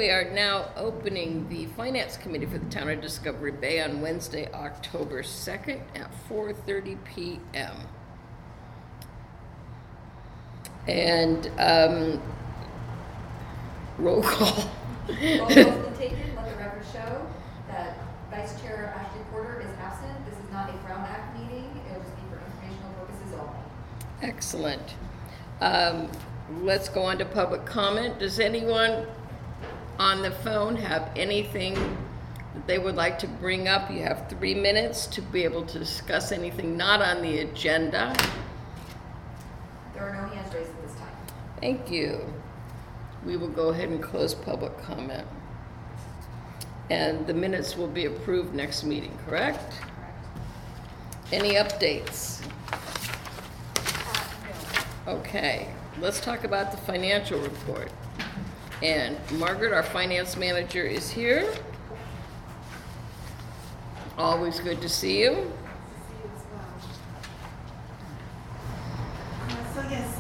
we are now opening the Finance Committee for the Town of Discovery Bay on Wednesday, October 2nd at 4:30 p.m. And roll call. Roll call's been taken. Let the record show that Vice Chair Ashley Porter is absent. This is not a Brown Act meeting. It will just be for informational purposes only. Excellent. Let's go on to public comment. Does anyone on the phone have anything that they would like to bring up? You have 3 minutes to be able to discuss anything not on the agenda. There are no hands raised at this time. Thank you. We will go ahead and close public comment. And the minutes will be approved next meeting, correct? Correct. Any updates? No. Okay, let's talk about the financial report. And Margaret, our finance manager, is here. Always good to see you. So yes,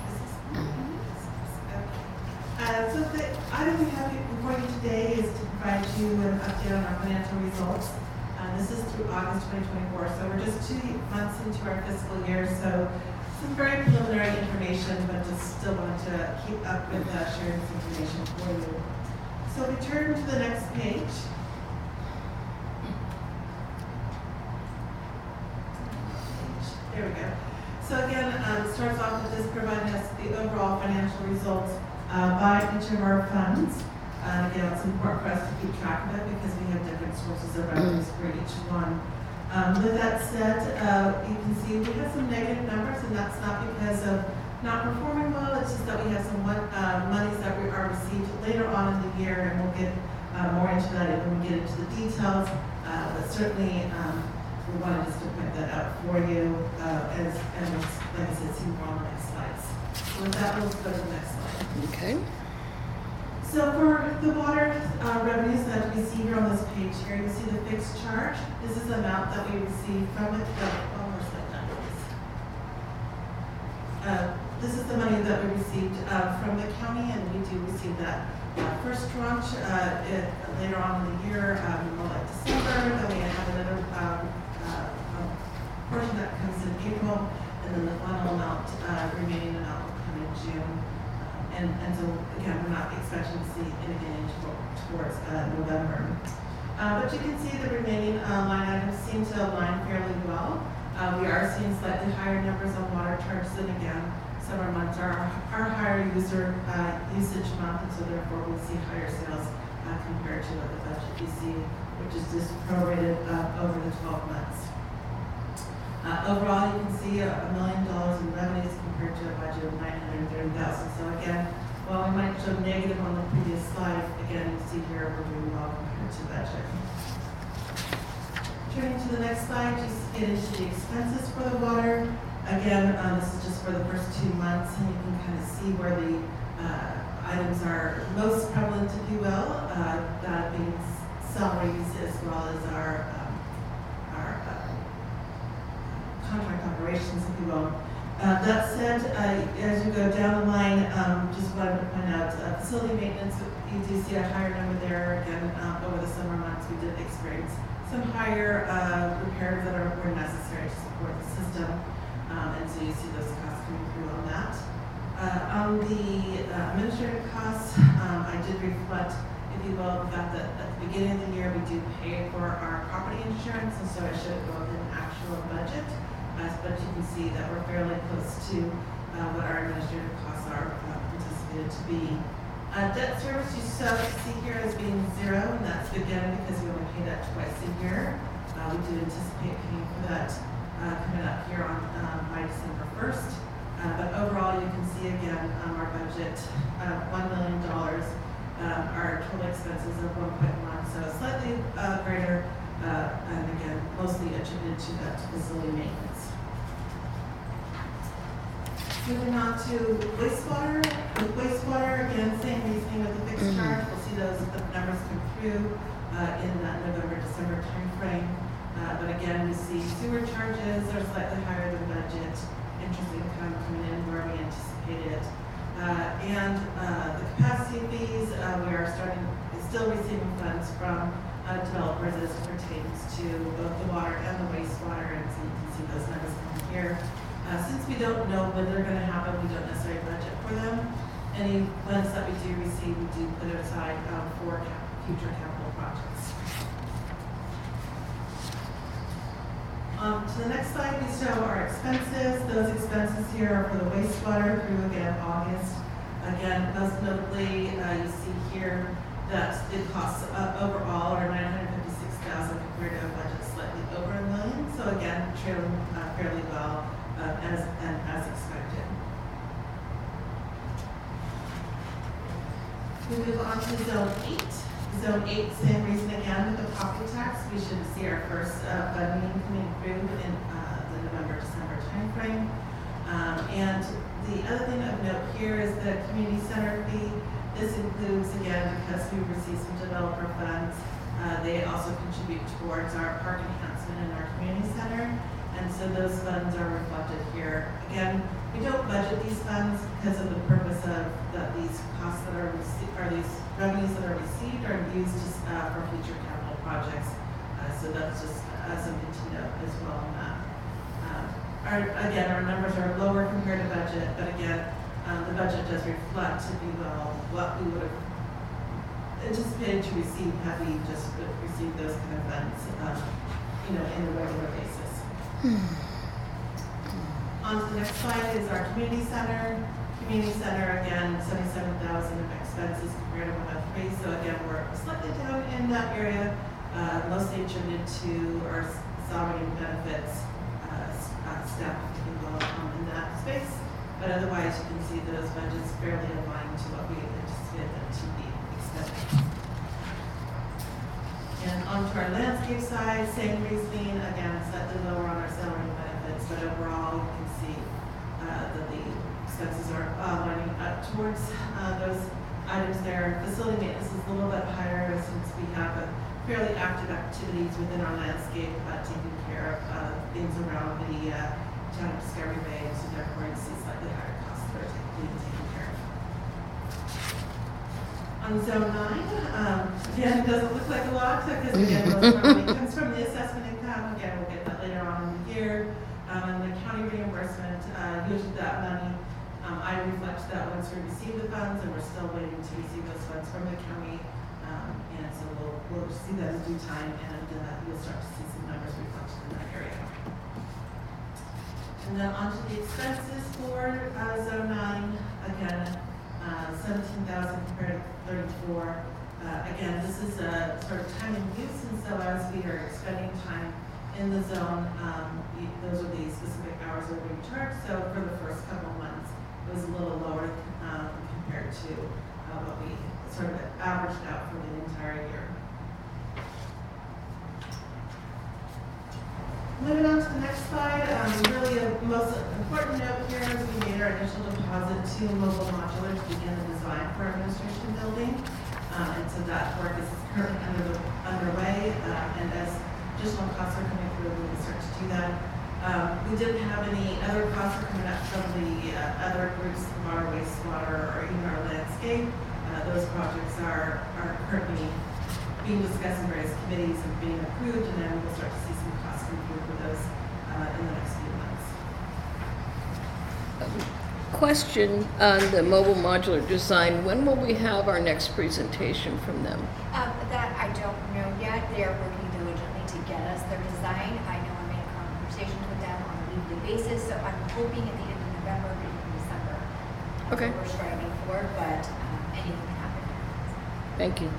so the item we have before you today is to provide you an update on our financial results. This is through August 2024, so we're just 2 months into our fiscal year, so some very preliminary information, but just still wanted to keep up with sharing this information for you. So we turn to the next page. There we go. So again, it starts off with this providing us the overall financial results by each of our funds. Again, it's important for us to keep track of it because we have different sources of revenues for each one. With that said, you can see we have some negative numbers, and that's not because of not performing well. It's just that we have some monies that we are received later on in the year, and we'll get more into that when we get into the details. But certainly, we wanted just to point that out for you, and like I said, see more on the next slides. So with that, we'll go to the next slide. Okay. So for the water revenues that we see here on this page here, you see the fixed charge. This is the amount that we receive from it. One more slide down, please. This is the money that we received from the county, and we do receive that first tranche later on in the year, more like December. Then we have another portion that comes in April, and then the final amount, remaining amount will come in June. And so, again, we're not expecting to see anything towards November. But you can see the remaining line items seem to align fairly well. We are seeing slightly higher numbers on water charges, and again, summer months are higher usage month, and so therefore we see higher sales compared to what the budget you see, which is just prorated over the 12 months. Overall, you can see $1 million in revenues compared to a budget of $930,000. So again, while we might show negative on the previous slide, again, you see here we're doing well compared to budget. Turning to the next slide, you get into the expenses for the water. Again, this is just for the first 2 months, and you can kind of see where the items are most prevalent, if you will. That being salaries as well as our contract operations, if you will. That said, as you go down the line, just wanted to point out facility maintenance. You do see a higher number there. Again, over the summer months, we did experience some higher repairs that were necessary to support the system, and so you see those costs coming through on that. On the administrative costs, I did reflect, if you will, the fact that at the beginning of the year we do pay for our property insurance, and so I should go with an actual budget. But you can see that we're fairly close to what our administrative costs are anticipated to be. Debt service you see here as being 0, and that's again because we only pay that twice a year. We do anticipate paying for that coming up here on by December 1st. But overall, you can see again our budget, $1 million. Our total expenses of 1.1, so slightly greater, and again, mostly attributed to that facility maintenance. Moving on to wastewater. With wastewater, again, same reasoning with the fixed charge. We'll see those the numbers come through in that November-December timeframe. But again, we see sewer charges are slightly higher than budget. Interest income coming in where we anticipated. The capacity fees, we are still receiving funds from developers as it pertains to both the water and the wastewater, and so you can see those numbers come here. Since we don't know when they're going to happen, we don't necessarily budget for them. Any funds that we do receive, we do put aside for future capital projects. To the next slide, we show our expenses. Those expenses here are for the wastewater through, again, August. Again, most notably, you see here that it costs overall are $956,000 compared to a budget slightly over $1 million. So again, trailing fairly well as expected. We move on to Zone 8. Zone 8, same reason again with the property tax. We should see our first funding coming through in the November-December timeframe. And the other thing of note here is the community center fee. This includes, again, because we receive some developer funds, they also contribute towards our park enhancement in our community center. And so those funds are reflected here. Again, we don't budget these funds because of the purpose of that these costs that are received, or these revenues that are received are used for future capital projects. So that's just something to note as well on that. Our numbers are lower compared to budget, but again, the budget does reflect, if you will, what we would have anticipated to receive had we just received those kind of funds, in a regular basis. On to the next slide is our community center. Community center, again, $77,000 of expenses compared to 103. So again, we're slightly down in that area, mostly attributed to our salary and benefits staff, if you will, in that space. But otherwise, you can see those budgets fairly aligned to what we anticipated them to be expended. And onto our landscape side, same reasoning, again, slightly lower on our salary and benefits, but overall, you can see that the expenses are lining up towards those items there. Facility maintenance is a little bit higher since we have fairly active activities within our landscape, taking care of things around the town of Discovery Bay, so therefore you see slightly higher costs that are being taken care of. On Zone 9, again, it doesn't look like a lot, because again, most of our money comes from the assessment income. Again, we'll get that later on in the year. And the county reimbursement, usually that money, I reflect that once we receive the funds, and we're still waiting to receive those funds from the county. And so we'll see that in due time, and you'll start to see some numbers reflected in that area. And then onto the expenses for Zone 9, again, $17,000 compared to 34. Again, this is a sort of time and use, and so as we are spending time in the zone, those are the specific hours that we charge. So for the first couple of months, it was a little lower compared to what we sort of averaged out for the entire year. Moving on to the next slide, really the most important note here is we made our initial deposit to Mobile Modular to begin the design for our administration building. And so that work is currently underway, and as additional costs are coming through, we will start to do that. We didn't have any other costs coming up from the other groups, the water, wastewater, or even our landscape. Those projects are currently being discussed in various committees and being approved, and then we'll start to see some costs come through for those in the next few months. Question on the mobile modular design. When will we have our next presentation from them? That I don't know yet. They are working diligently to get us their design. I know I'm in conversations with them on a weekly basis, so I'm hoping at the end of November, beginning of December. That's Okay. what we're striving for, but anything can happen. Thank you.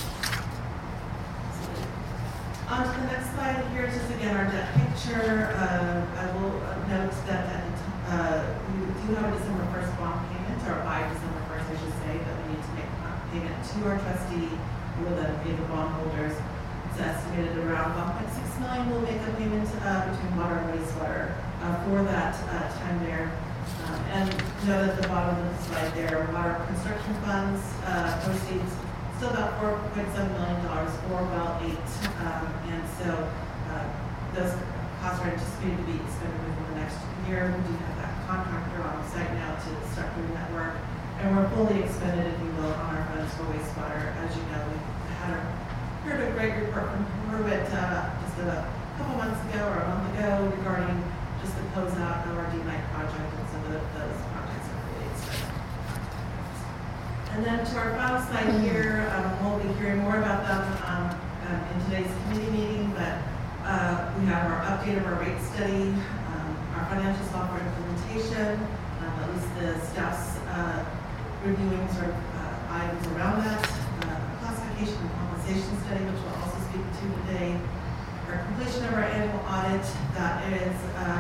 On to the next slide, here is just again our debt picture. I will note that we do have a December 1st bond payment, or by December 1st, I should say, that we need to make a payment to our trustee, who will then pay the bondholders. It's estimated around $1.6 million. We'll make a payment between water and wastewater for that time there. And note at the bottom of the slide there, water construction funds proceeds. Still about $4.7 million for well 8, and so those costs are anticipated to be expended within the next year. We do have that contractor on site now to start doing that work, and we're fully expended, if you will, on our funds for wastewater. As you know, we heard a great report from Merwitt just a couple months ago or a month ago regarding just the closeout of our D-Night project, and some of those projects are really exciting. And then to our final slide here, we'll be hearing more about them in today's committee meeting, but we have our update of our rate study, our financial software implementation, at least the staff's reviewing sort of items around that, classification and compensation study, which we'll also speak to today, our completion of our annual audit that is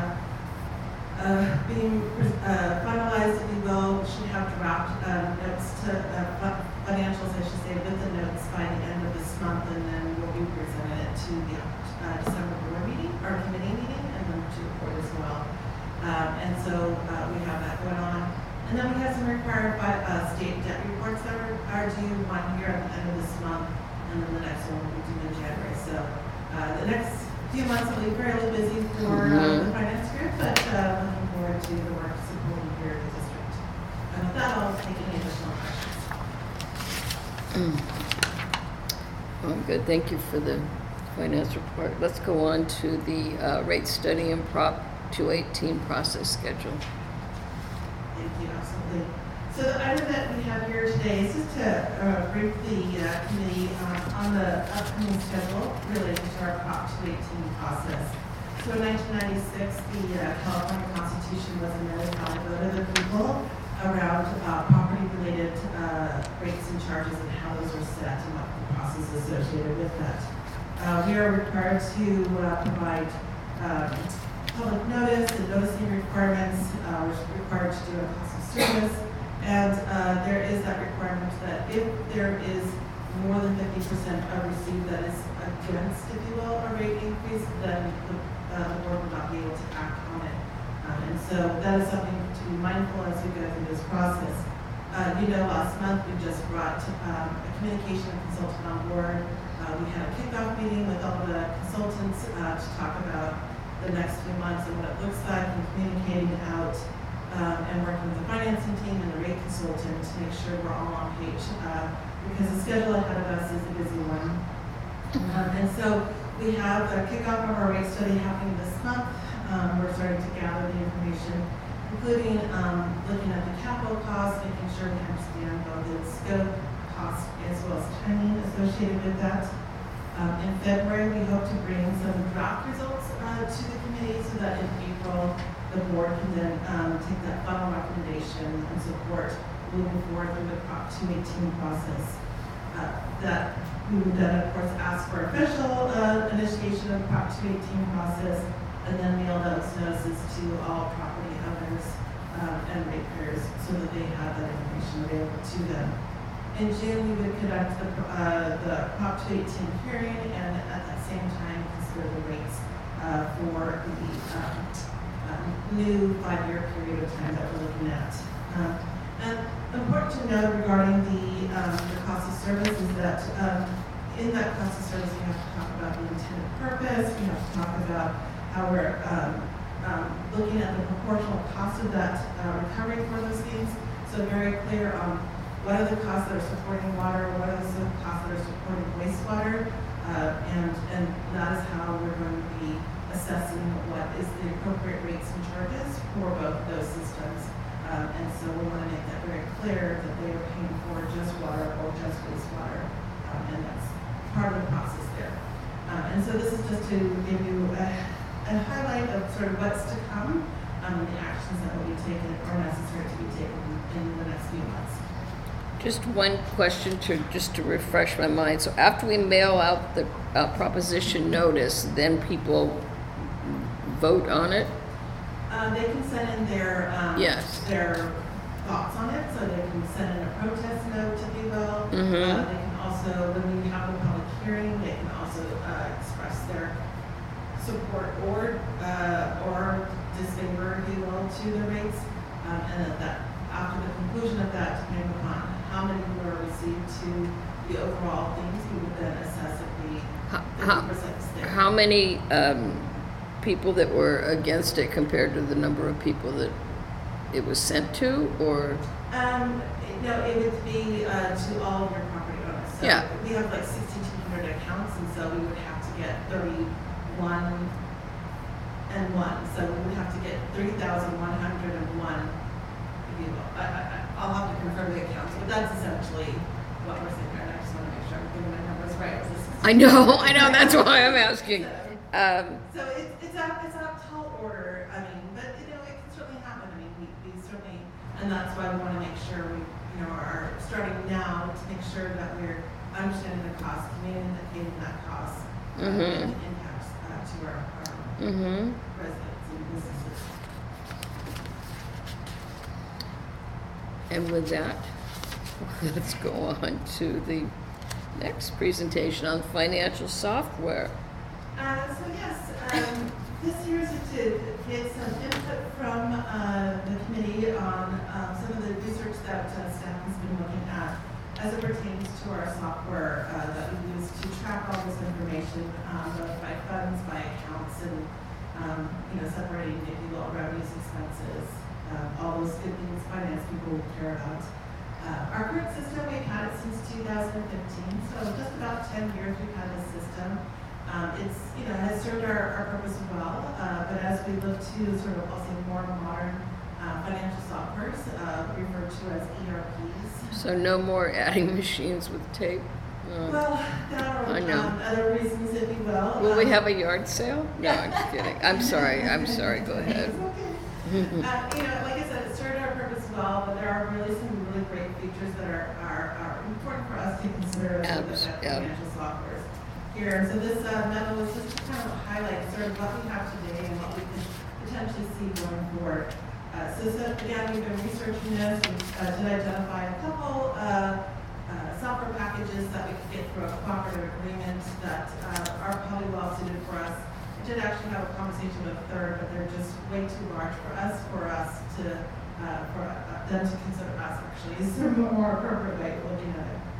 being finalized, if you will. Should have draft notes to financials, I should say, with the notes by the end of this month, and then we'll be presenting it to the December board meeting, or committee meeting, and then to the board as well. And so we have that going on. And then we have some required state debt reports that are due, one here at the end of this month, and then the next one will be due in January. So the next few months will be fairly busy for the finance group, but looking forward to the work supporting here at the district. And with that, I'll take any additional questions. Well, good. Thank you for the finance report. Let's go on to the rate study and Prop 218 process schedule. Thank you, absolutely. So the item that we have here today is just to brief the committee on the upcoming schedule related to our Prop 218 process. So in 1996, the California Constitution was amended by the vote of the people around property-related rates and charges and how those are set and what the process associated with that. We are required to provide public notice and noticing requirements. We're required to do a cost of service, and there is that requirement that if there is more than 50% of received that is against, if you will, a rate increase, then the board will not be able to act on it. And so that is something to be mindful as we go through this process. Last month we just brought a communication consultant on board. We had a kickoff meeting with all the consultants to talk about the next few months and what it looks like, and communicating out and working with the financing team and the rate consultant to make sure we're all on page because the schedule ahead of us is a busy one. And so we have a kickoff of our rate study happening this month. We're starting to gather the information, including looking at the capital costs, making sure we understand both the scope, cost, as well as timing associated with that. In February, we hope to bring some draft results to the committee so that in April, the board can then take that final recommendation and support moving forward through the Prop 218 process. That we would then, of course, ask for official initiation of the Prop 218 process, and then mail those notices to all property owners and ratepayers so that they have that information available to them. In June, we would conduct the Prop 218 hearing, and at that same time, consider the rates for the new 5-year period of time that we're looking at. And important to note regarding the cost of service is that in that cost of service, we have to talk about the intended purpose. We have to talk about how we're looking at the proportional cost of that recovery for those things. So very clear on what are the costs that are supporting water, what are the costs that are supporting wastewater, and that is how we're going to be assessing what is the appropriate rates and charges for both those systems. And so we want to make that very clear that they are paying for just water or just wastewater, and that's part of the process there. And so this is just to give you a highlight of sort of what's to come and the actions that will be taken or necessary to be taken in the next few months. Just one question to refresh my mind. So after we mail out the proposition notice, then people vote on it? They can send in their thoughts on it, so they can send in a protest note, if you will. They can also, when we have a public hearing, they can also express their support or disfavor, if you will, to the rates, and that after the conclusion of that, depending upon how many were received to the overall things, we would then assess if the 50% is there. How many people that were against it compared to the number of people that it was sent to, or? No, it would be to all of your property owners. So Yeah. we have like 6,200 accounts, and so we would have to get 31 and 1. So we would have to get 3,101 people. I'll have to confirm the accounts, but that's essentially what we're saying. And I just want to make sure I'm getting my numbers right. I know, that's why I'm asking. So it's a tall order. I mean, but it can certainly happen. I mean, we certainly, and that's why we want to make sure we, are starting now to make sure that we're understanding the cost, communicating that cost, and the impacts to our residents and businesses. And with that, let's go on to the next presentation on financial software. So yes, this year is to get some input from the committee on some of the research that staff has been looking at as it pertains to our software that we use to track all this information, both by funds, by accounts, and separating, if you will, revenues, expenses, all those good things finance people care about. Our current system, we've had it since 2015, so just about 10 years we've had this system. It's, has served our purpose well, but as we look to sort of also more modern financial softwares, referred to as ERPs. So no more adding machines with tape? Well, there are other reasons, if you will. Will we have a yard sale? No, I'm just kidding. I'm sorry, go ahead. It's okay. Like I said, it served our purpose well, but there are really some really great features that are important for us to consider as we look at financial softwares here. So this memo is just to kind of highlight sort of what we have today and what we can potentially see going forward. So again, we've been researching this and did identify a couple software packages that we could get through a cooperative agreement that are probably well suited for us. I did actually have a conversation with a third, but they're just way too large for us to for them to consider us actually is a more appropriate way of looking at it.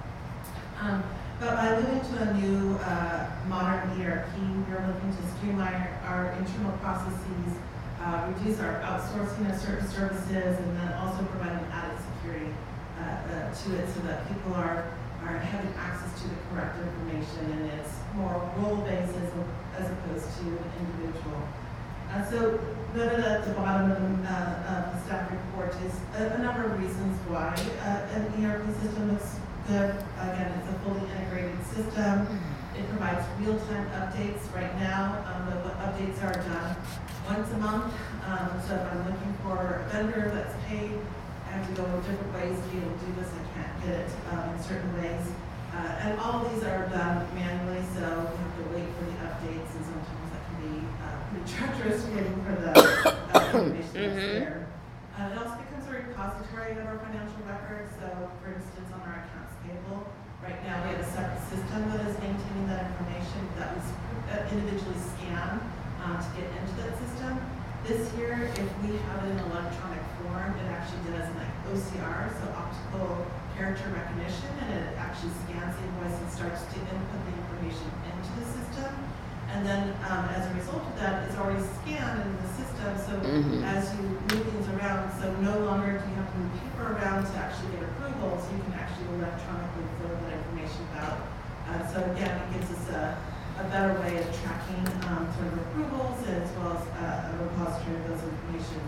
But by moving to a new modern ERP, we're looking to streamline our internal processes, reduce our outsourcing of certain services, and then also provide an added security to it so that people are having access to the correct information, and it's more role-based as opposed to an individual. So noted at the bottom of the staff report is a number of reasons why an ERP system looks good. Again, it's a fully integrated system. It provides real-time updates right now. The updates are done once a month. So if I'm looking for a vendor that's paid, I have to go different ways to be able to do this. I can't get it in certain ways. And all of these are done manually, so we have to wait for the updates, and sometimes that can be pretty treacherous waiting for the information that's there. It also becomes a repository of our financial records. So, for instance, on our accounts payable, right now we have a separate system that is maintaining that information that was individually scanned to get into that system. This year, if we have it in electronic form, it actually does like OCR, so optical character recognition, and it actually scans the invoice and starts to input the information into the system. And then as a result of that, it's already scanned in the system, so as you move things around, so no longer do you have to move paper around to actually get approvals, you can actually electronically fill that information out. So again, it gives us a better way of tracking sort of approvals as well as a repository of those information.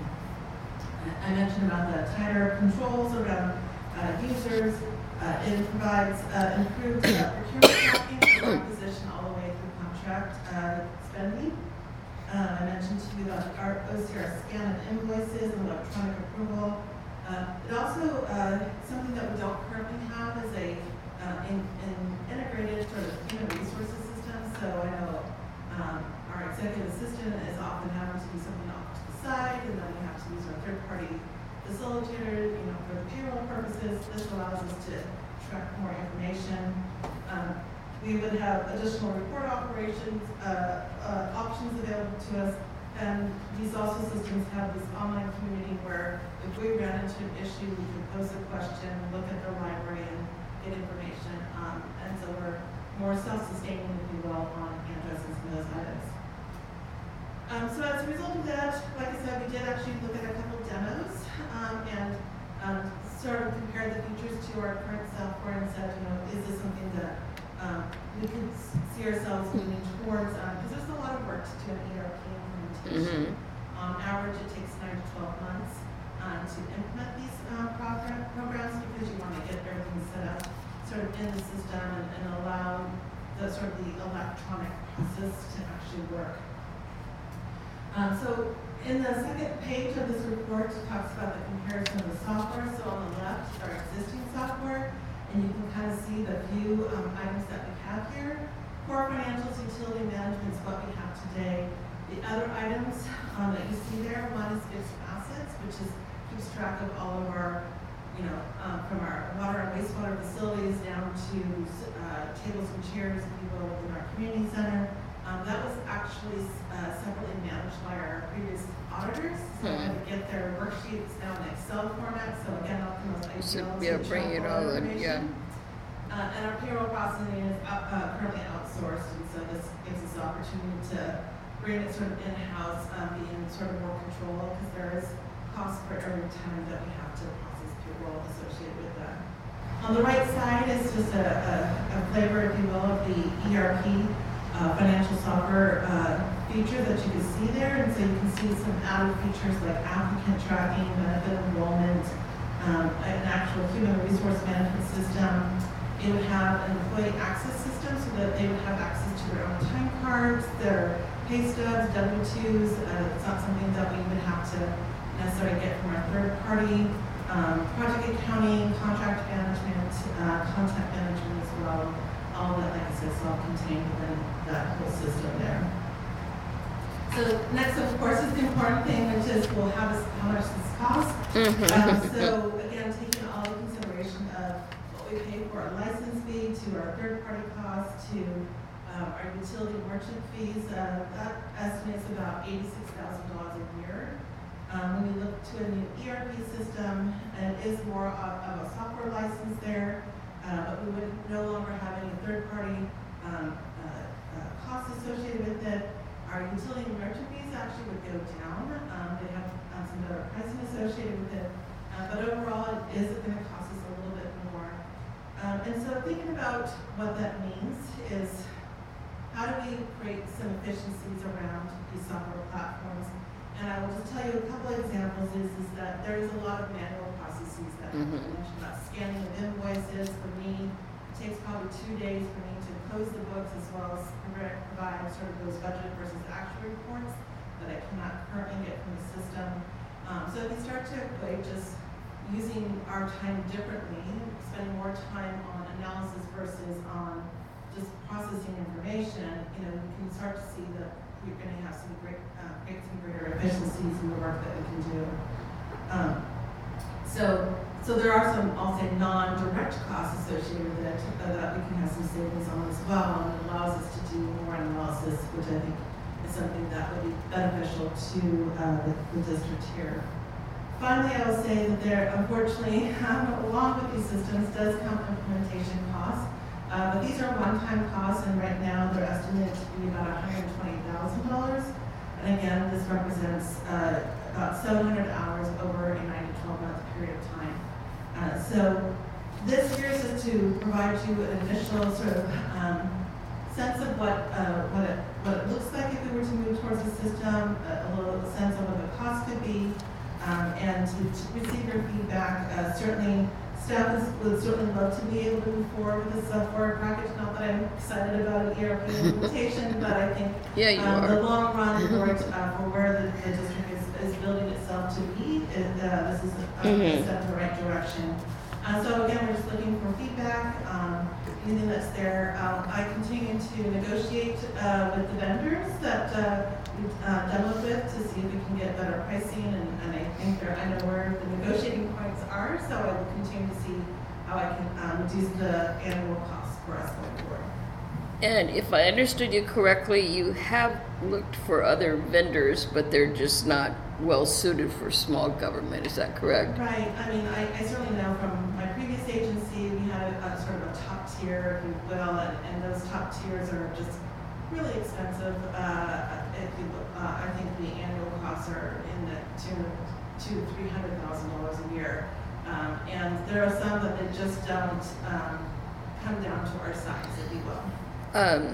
I mentioned about the tighter controls around users. It provides improved procurement tracking from acquisition all the way through contract spending. I mentioned to you about our OCR scan of invoices and electronic approval. It also, something that we don't currently have is an integrated sort of human resources system. So I know our executive assistant is often having to do something off to the side, and then we have to use our third-party facilitator, for the payroll purposes. This allows us to track more information. We would have additional report operations options available to us, and these also systems have this online community where if we ran into an issue, we can pose a question, look at the library, and get information. And so we're more self-sustaining, if you will, on addresses for those items. So as a result of that, like I said, we did actually look at a couple demos, and sort of compared the features to our current software and said, is this something that we could see ourselves moving towards? Because there's a lot of work to do an ERP implementation. On average, it takes 9 to 12 months to implement these programs because you want to get everything set up sort of in the system and allow the sort of the electronic process to actually work. So in the second page of this report, it talks about the comparison of the software. So on the left is our existing software, and you can kind of see the few items that we have here. Core financials, utility management is what we have today. The other items that you see there, one is fixed assets, which keeps track of all of our, from our water and wastewater facilities down to tables and chairs, if you will, in our community center. That was actually separately managed by our previous auditors. So I had to get their worksheets now in Excel format. So again, not the most ideal. Bring it all in, yeah. And our payroll processing is currently outsourced, and so this gives us the opportunity to bring it sort of in-house, be in sort of more control, because there is cost for every time that we have to process payroll associated with that. On the right side is just a flavor, if you will, of the ERP financial software feature that you can see there. And so you can see some added features like applicant tracking, benefit enrollment, an actual human resource management system. It would have an employee access system so that they would have access to their own time cards, their pay stubs, W-2s. It's not something that we would have to necessarily get from our third party. Project accounting, contract management, content management as well. All that, like I said, is all contained within that whole system there. So next, of course, is the important thing, which is, well, how much does this cost? So again, taking all the consideration of what we pay for our license fee, to our third-party costs, to our utility merchant fees, that estimates about $86,000 a year. When you look to a new ERP system, and it is more of a software license there, but we would no longer have any third-party costs associated with it. Our utility merchant fees actually would go down. They have some better pricing associated with it, but overall it is going to cost us a little bit more. And so thinking about what that means is, how do we create some efficiencies around these software platforms? And I will just tell you a couple of examples is that there is a lot of manual processes that I mentioned about scanning of invoices. For me, it takes probably 2 days for me to close the books as well as provide sort of those budget versus actual reports that I cannot currently get from the system. So if you start to equate just using our time differently, spending more time on analysis versus on just processing information, you can start to see that you're going to have some greater efficiencies in the work that we can do. So there are some, I'll say, non-direct costs associated with it that we can have some savings on as well, and it allows us to do more analysis, which I think is something that would be beneficial to the district here. Finally, I will say that there, unfortunately, along with these systems does come implementation costs. But these are one-time costs, and right now they're estimated to be about $120,000. And again, this represents about 700 hours over a 9 to 12-month period of time. So this here is just to provide you an initial sort of sense of what it looks like if we were to move towards the system, a little sense of what the cost could be, and to receive your feedback. Certainly, staff would certainly love to be able to move forward with the software package. Not that I'm excited about an ERP implementation, but I think the long run for where the district is building itself to be, this is a step in the right direction. So again, we're just looking for feedback, anything that's there. I continue to negotiate with the vendors that we've demoed with to see if we can get better pricing, and I think I know where the negotiating points are, so I will continue to see how I can reduce the annual costs for us going forward. And if I understood you correctly, you have looked for other vendors, but they're just not well suited for small government. Is that correct? Right. I mean, I certainly know from my previous agency, we had a sort of a top tier, if you will, and those top tiers are just really expensive. I think the annual costs are in the $200,000 to $300,000 a year. And there are some that they just don't come down to our size, if you will.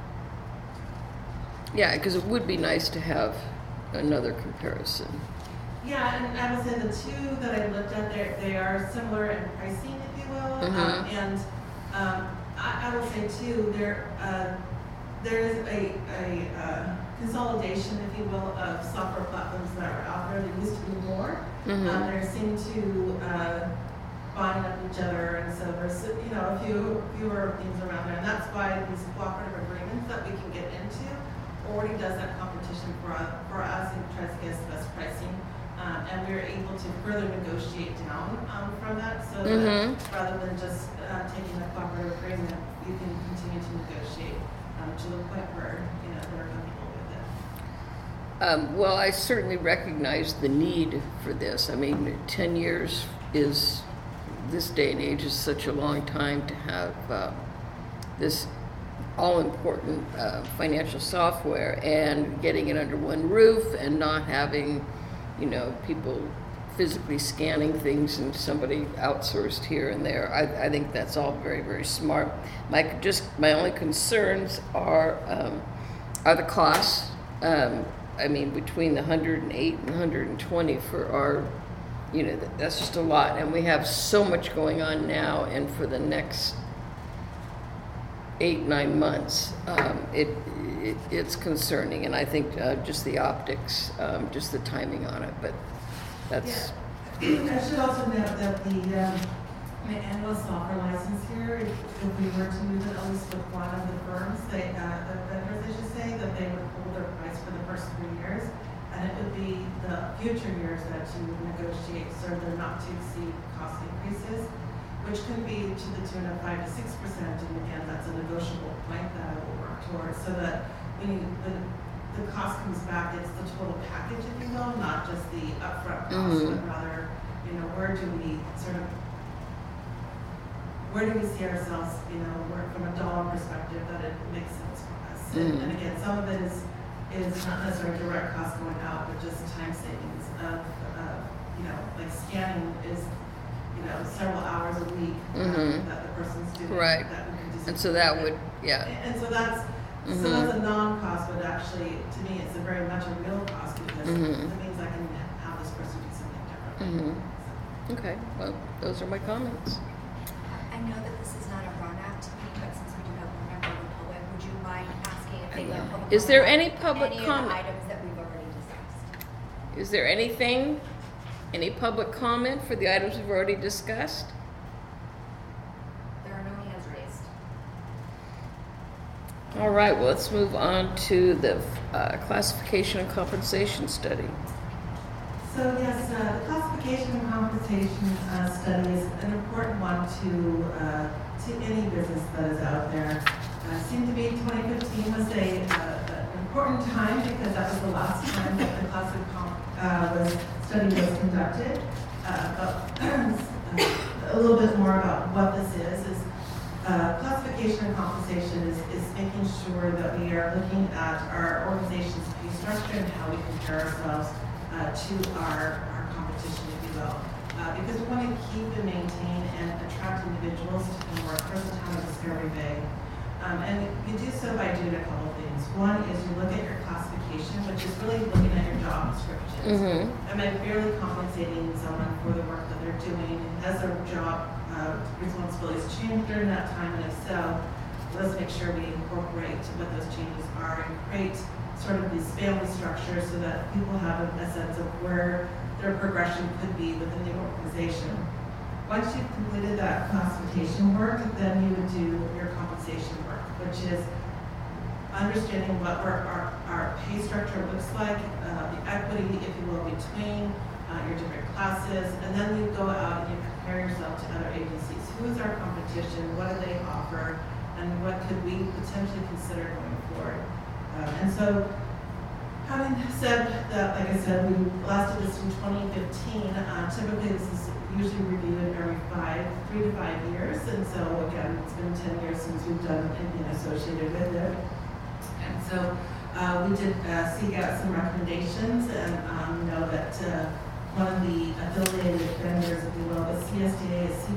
Yeah, because it would be nice to have another comparison. Yeah, and I would say the two that I looked at, they are similar in pricing, if you will. Mhm. And I will say too, there is a consolidation, if you will, of software platforms that are out there. There used to be more. Mhm. There seem to bind up each other, and so there's fewer things around there, and that's why these cooperative agreements that we can get into already does that competition for us and tries to get us the best pricing. And we're able to further negotiate down from that, so that rather than just taking a cooperative agreement, you can continue to negotiate to the point where they're comfortable with it. Well, I certainly recognize the need for this. I mean, 10 years is, this day and age, is such a long time to have this all-important financial software, and getting it under one roof and not having people physically scanning things and somebody outsourced here and there. I think that's all very, very smart. My only concerns are the costs. I mean, between the 108 and 120 for our, that's just a lot. And we have so much going on now and for the next 8-9 months. It's concerning, and I think just the optics, just the timing on it, but that's... Yeah. I should also note that the annual software license here, if we were to move it at least with one of the firms, the vendors, I should say, that they would hold their price for the first 3 years, and it would be the future years that you would negotiate, so they're not to exceed cost increases, which can be to the tune of 5 to 6%, and again, that's a negotiable point that I will work towards, so that when the cost comes back, it's the total package, if you will, not just the upfront cost, but rather, where do we see ourselves, from a dollar perspective, that it makes sense for us. And again, some of it is not necessarily direct cost going out, but just time savings of, like scanning is, several hours a week that the person's doing. Right. That we can just And so that would, yeah. And so that's a non-cost, but actually, to me, it's a very much a real cost, because it means I can have this person do something different. Okay, well, those are my comments. I know that this is not a run-out meeting, but since we do have one member of the public, would you mind asking if they want public Is there comment any public on comment? any of the items that we've already discussed? Is there any public comment for the items we've already discussed? There are no hands raised. All right, well, let's move on to the classification and compensation study. So yes, the classification and compensation study is an important one to any business that is out there. Seemed to be 2015 was an important time, because that was the last time that the study was conducted. But a little bit more about what this is classification and compensation is making sure that we are looking at our organization's pay structure and how we compare ourselves to our competition, if you will. Because we want to keep and maintain and attract individuals to come work for the town of Discovery Bay. And you do so by doing a couple things. One is you look at your classification, which is really looking at your job descriptions. Am I fairly compensating someone for the work that they're doing? Has their job responsibilities changed during that time? And if so, let's make sure we incorporate what those changes are and create sort of these family structures so that people have a sense of where their progression could be within the organization. Once you've completed that classification work, then you would do your compensation work, which is understanding what our pay structure looks like, the equity, if you will, between your different classes, and then you go out and you compare yourself to other agencies. Who is our competition? What do they offer? And what could we potentially consider going forward? And so, having said that, like I said, we last did this in 2015. Typically, this is usually reviewed every 3 to 5 years. And so, again, it's been 10 years since we've done anything associated with it. And so, we did seek out some recommendations, and know that one of the affiliated vendors, if you will, but CSDA is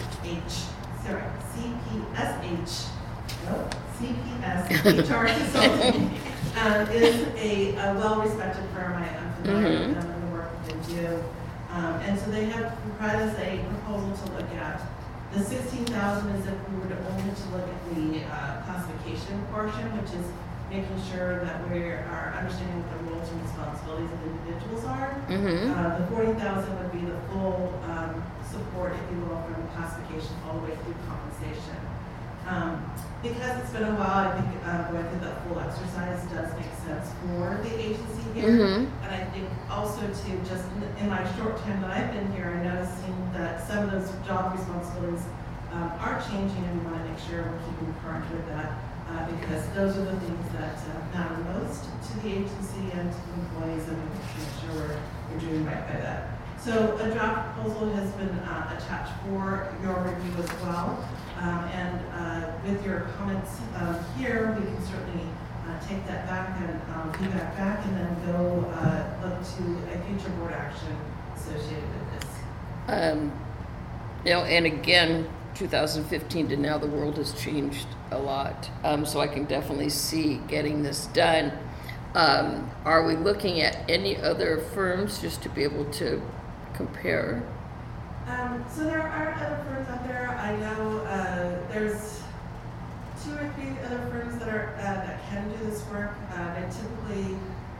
CPS HR Consulting, is a well-respected firm. I'm familiar with them and the work that they do. And so they have provided us a proposal to look at. The 16,000 is if we were to only to look at the classification portion, which is making sure that we are understanding what the roles and responsibilities of individuals are. The 40,000 would be the full support, if you will, from the classification all the way through compensation. Because it's been a while, I think going through that full exercise does make sense for the agency here. And I think also to just in my short time that I've been here, I'm noticing that some of those job responsibilities are changing, and we want to make sure we're keeping current with that. Because those are the things that matter most to the agency and to the employees, and we need to make sure we're doing right by that. So a draft proposal has been attached for your review as well. And with your comments here, we can certainly take that back and feedback back, and then go look to a future board action associated with this. You know, and again, 2015 to now, the world has changed a lot. So I can definitely see getting this done. Are we looking at any other firms just to be able to compare? So there are other firms out there. I know there's 2 or 3 other firms that are that can do this work. They typically,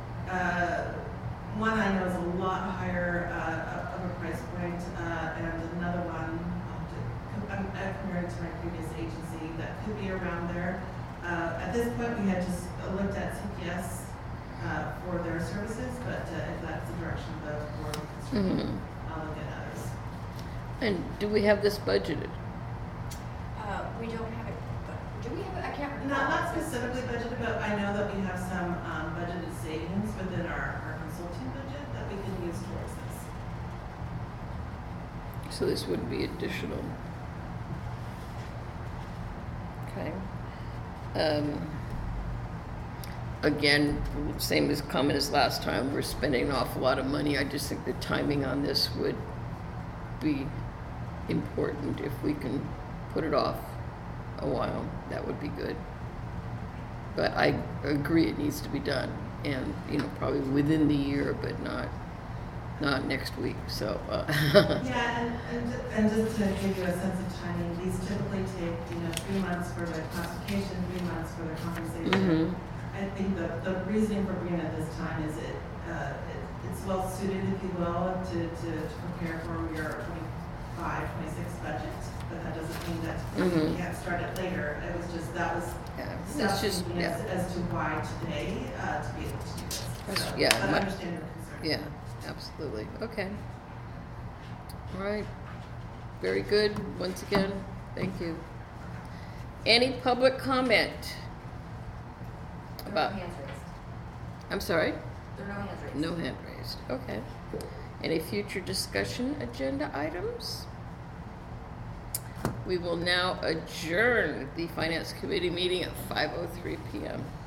one I know is a lot higher of a price point, and another one I'm compared to my previous agency that could be around there. At this point, we had just looked at CPS for their services, but if that's the direction of the board, I'll look at others. And do we have this budgeted? We don't have it, but do we have it? I can't remember. Not specifically budgeted, but I know that we have some budgeted savings within our consulting budget that we can use towards this. So this would be additional. Okay. Again, same as comment as last time, we're spending an awful lot of money. I just think the timing on this would be important. If we can put it off a while, that would be good. But I agree it needs to be done, and you know, probably within the year, but not next week. So yeah, and just to give you a sense of timing, these typically take 3 months for the classification, 3 months for the compensation. I think the reasoning for bringing it this time is it's well suited, if you will, to prepare for your 25-26 budget. But that doesn't mean that you can't start it later. It was just stuff as to why today to be able to do this. So, I understand your concern. Yeah, absolutely. Okay. All right. Very good. Once again, thank you. Any public comment? There are no hands raised. I'm sorry? There are no hands raised. No hand raised. Okay. Any future discussion agenda items? We will now adjourn the Finance Committee meeting at 5:03 p.m.